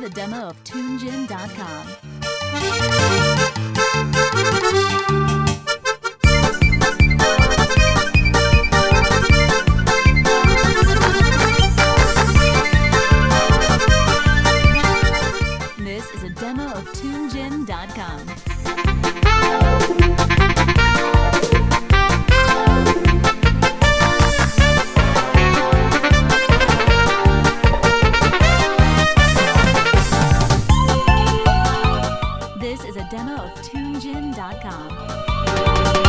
the demo of TuneGen.com. This is a demo of TuneGen.com. This is a demo of TuneGen.com.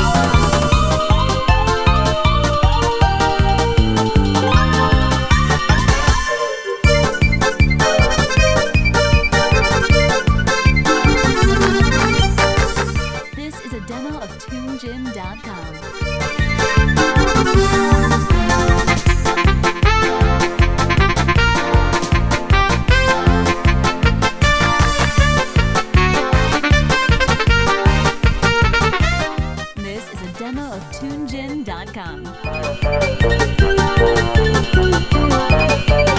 This is a demo of TuneGen.com. This is a demo of TuneGen.com.